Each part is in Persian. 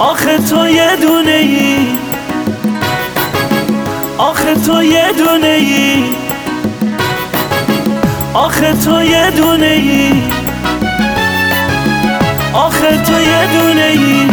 آخه تو یه دونه ای، آخه تو یه دونه ای، آخه تو یه دونه ای، آخه تو یه دونه ای.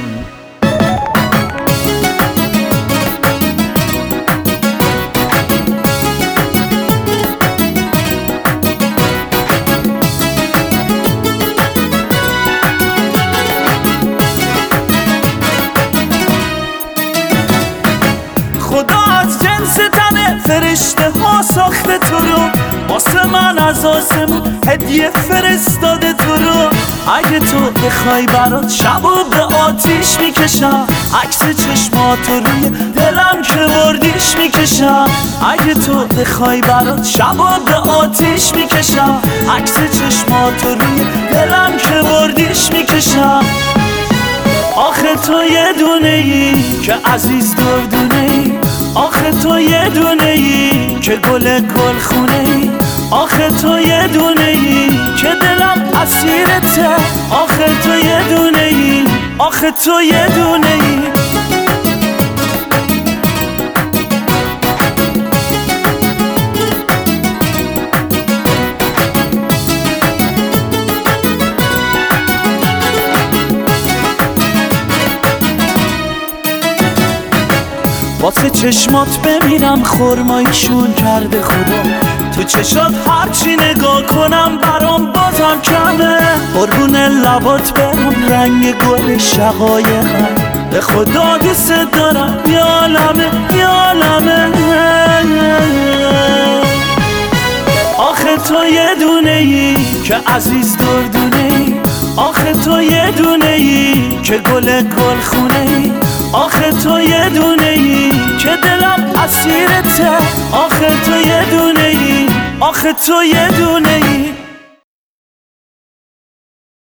خدا از جنس تن فرشته ها ساخته تو رو، واسه من از آسمون هدیه فرستاده تو رو. اگه تو بخوای برات شبو به آتیش میکشم، عکس چشماتو روی دلم که بردیش میکشم. اگه تو بخوای برات شبو به آتیش میکشم، عکس چشماتو روی دلم که بردیش میکشم. آخه تو یه دونه ای که عزیز دردونه ای، آخه تو یه دونه ای که گل خونه ای، آخه تو یه دونه ای که دلم اسیرته، آخه تو یه دونه ای، آخه تو یه دونه ای. واسه چشمات بمیرم خرماییشون کرده خدا، تو چشات هرچی نگاه کنم برام بازم کمه. قربون لبات برم رنگ گل شقایقم، به خدا دوست دارم یا عالمه یا عالمه. آخه تو یه دونه ای که عزیز دردونه ای، آخه تو یه دونه ای که گل خونه ای، آخه تو یه دونه ای که دلم اسیرته، آخه تو یه دونه ای، آخه تو یه دونه ای.